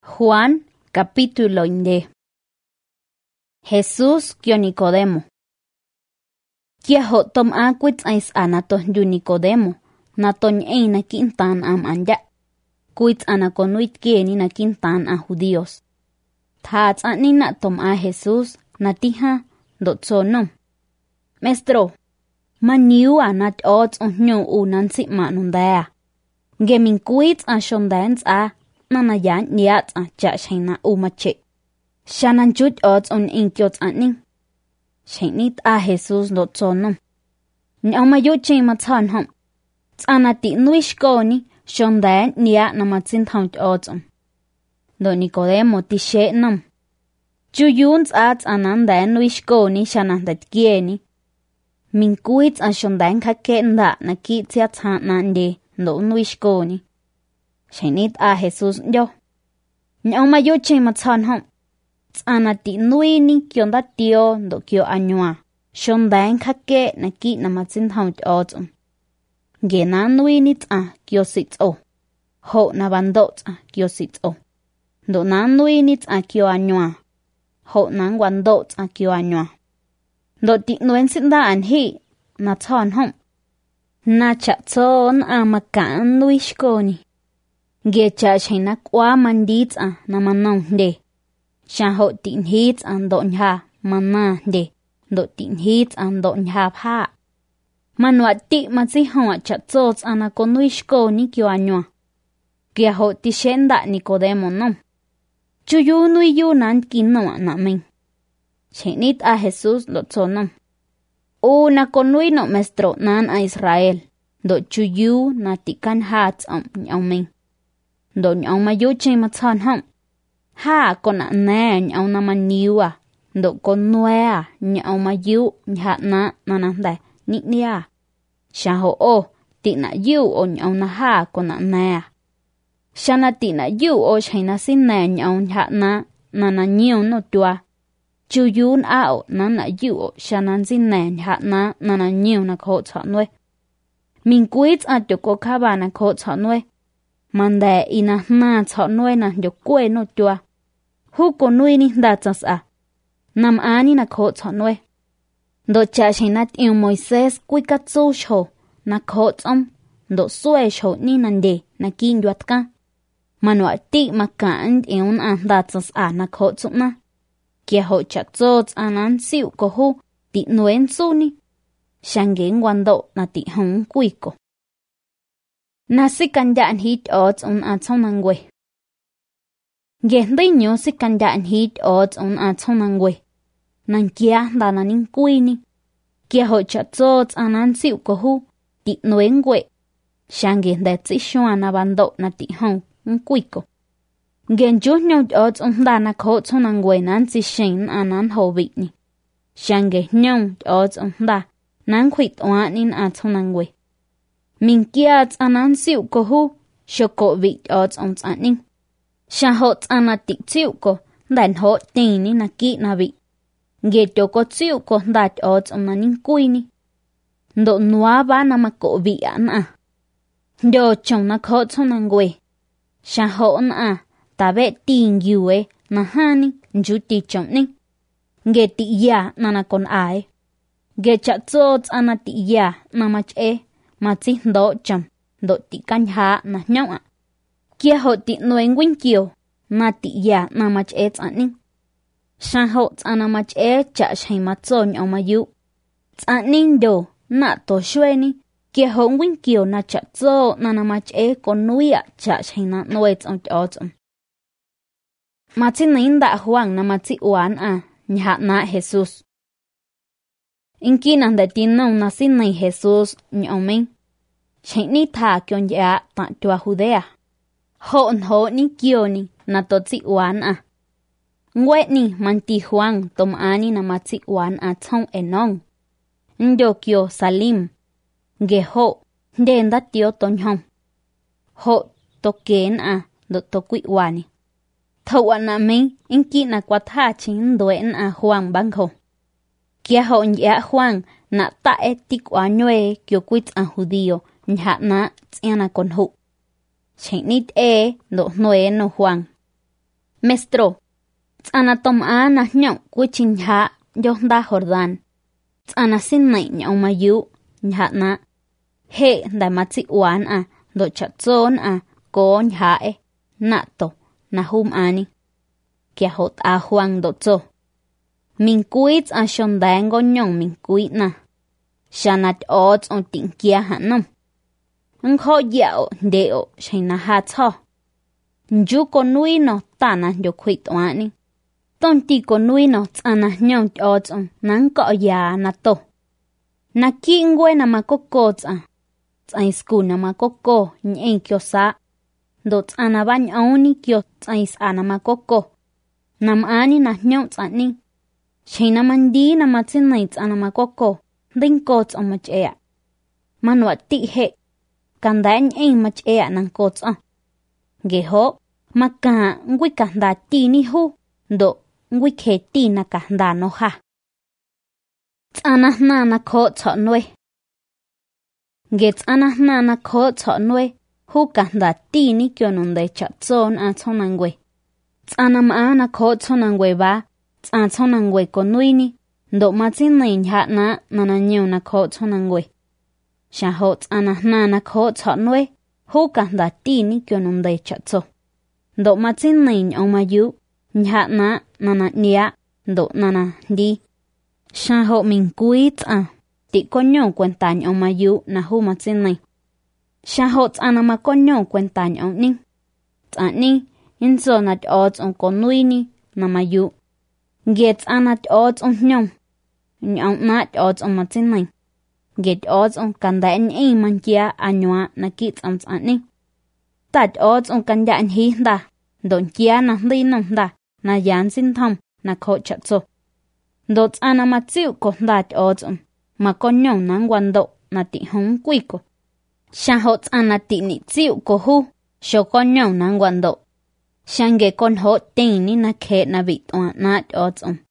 Juan capítulo 10. Jesús kyo Nicodemo. Kia ho tom akwit ais anato yu Nicodemo, na ton ei na kintan am anja. Kuit anakonuit kieni na kintan a judíos. Tats ani na tom a Jesús na tiha dotso nom. Mestro, maniu anat ots onyo unan si manundaya. Gemin kuit a shondans a nanayan niat a cha shaina umache. Shanan chut ots on inkyot aning. Shainit a Jesús dotso nom. Nyamayo che matsan hom. Tsanati nuishkoni shondan niat na matsin thaunt ots on. Do Nicodemo tishe nom. Chuyuns at anandan nuishkoni shanandat kieni. Min kuit a shondan kakenda na kitsia tsanande do nuishkoni. Shainit a Jesús yo. Nyamayo che matsan hom. Tsanati nui ni kyonda tio do kyo anywa. Shondan kake na ki na matsin thaunt ots. Gena nui ni tsa kyo sitso. Ho na bando tsa kyo sitso. Do na nui ni tsa kyo anywa. Ho na wando tsa kyo anywa. Do ti nuen sinda an hi na tson hom. Na cha tson a makaan nui shkoni. Ge cha shaina kwa mandit a na manong de. Sha ho tin hits an do nha mana de. Do tin hits an do nha pha. Manwa ti matsi hoa cha tsots ana konui shkoni kyo anywa. Kia ho ti shenda Nicodemo nom. Chuyu nui yu nan kino na min. Shenit a Jesús lo tsonom. O na konui no mestro nan a Israel. Do chuyu na tikan hats nyong min. Do nyong mayu che matsan hom. Ha kon na nyong na maniwa. Do kon nuea nyong mayu nha na nananda niknia. Sha ho o ti na yu o nyong na ha kon na. Sha na ti na yu o shaina sin na nyong nha na nananyong no tua. Chuyun ao na yu o sha nan sin na nha na nananyong na ko chonwe. Min kuit a ko kaba na ko chonwe. Manda ina na chonwe na yo kwe no tua. Hu ko nui ni da chas a. Nam ani na ko chonwe. Do cha shaina tiong Moises kui katsu sho na ko chom. Do sue sho ni nande na kin yuat ka. Manwa ti makaan tiong a da chas a na ko chom na. Kia ho chak zots anan siu ko hu ti nuen su ni. Shangeng wando na ti hong kui ko. Nasi kandaan hit odds on a tsonangwe. Gendai nyo si kandaan hit odds on a tsonangwe. Nang kia da naning kui ni. Kia ho chak zots anan siu ko hu ti nuen we. Shangeng da tsi shua na bando na ti hong kui ko. Gen chú nhau odds on da na ko tsonangwe nan si shen anan ho vị ni. Shangeng nhau odds on da nan khuyt oa nin a tsonangwe. Min kia anan siu ko hu shoko vị odds on tsaning. Sha ho tsanati siu ko dan ho tin ni na ki na vị. Ge to ko siu ko dat odds on naning kui ni. Do noa ba na mako vị an a. Do chong na ko tsonangwe. Sha ho an a. Ta ve tin yue na hani nju ti chong ning. Ge ti ya na kon ai. Ge cha tsots ana ti ya na mach e. Ma chi do cham. Do ti kan ha na nhau a. Kia ho ti nuen win kiyo. Na ti ya na mach e tsaning. Sha ho tsana mach e cha shay matzon o mayu. Tsaning do na to shwe ni. Kia ho win kiyo na cha tso na mach e kon nuya cha shay na noe tsong tsong. Matsi ninda Juan na matsi uan a nha na Jesús. Inki nanda tinong na sinay Jesús nyomin. Shaini tha kyon ya ta tua Judea. Ho ni kyo ni na totsi uan a. Ngwe ni manti Juan tom ani na matsi uan a tong enong. Ndo kyo salim. Ge ho ndenda tio ton hong. Ho to ken a do to kui wani. Thau na min inki na kwa tha chin doen a Juan bangho. Kia ho ya Juan na ta etik wa nyue kyo kuit a judío nha na tsiana kon hu. Chinit do noe no Juan. Mestro, tsana tom a na nyong kuchin ha yonda Jordan. Tsana sin nai nyong mayu nha na. He da matsi uan a do chatzon a ko nha e na to na hum ani. Kia hot a huang do tso. Min kuits a shondango nyong min kuit na. Shanat odds on ting kia hanam. Ang ho yao deo shay na hat ho. Nju ko nui no tana yo kuit wani. Ton ti ko nui no tsana nyong odds on nang ko ya na to. Na ki ngwe na makoko tsa. Tsais ku na makoko nye kyo sa. Do tsana bany auni kyo tsais ana makoko. Nam ani na nyong tsani. Shay na mandi na matsinay tsana makoko. Ding kots o mach ea. Manwa ti he. Kanda nye mach ea nang kots o. Geho, maka ngwi kanda ti ni hu. Do ngwi ke ti na kanda no ha. Tsana na na kots o nwe. Ge tsana na na kots o nwe. Hu kanda ti ni kyo nunde chatson a tsonangwe. Tsana maa na kots o nangwe ba. Tsana tsonangwe ko nui ni. Do matsin na inha na nananyo na kots o nangwe. Sha ho tsana na kots o nwe. Hu kanda ti ni kyo nunde chatso. Do matsin na inyo mayu. Inha na nananya. Do nanandi. Sha ho min kuit a. Ti konyo kwentan o mayu na hu matsin na. Sha ho tsana ma konyo kwentan o ning. Tsani. Inso nat odds on konui ni na mayu. Get anat odds on nyong. Nyong nat odds on matsin na. Get odds on kanda en man kia anywa na kits am tsani. Tat odds on kanda en hi da. Don kia na li nong da. Na yan sin thom na ko chatso. Do tsana matsiu ko dat odds on. Ma konyong nang wando na ti hong kuiko. Sha ho tsana ti ni tsiu ko hu. Sho konyong nang wando. Shange kon ho ting ni na ke na bit on nat odds on.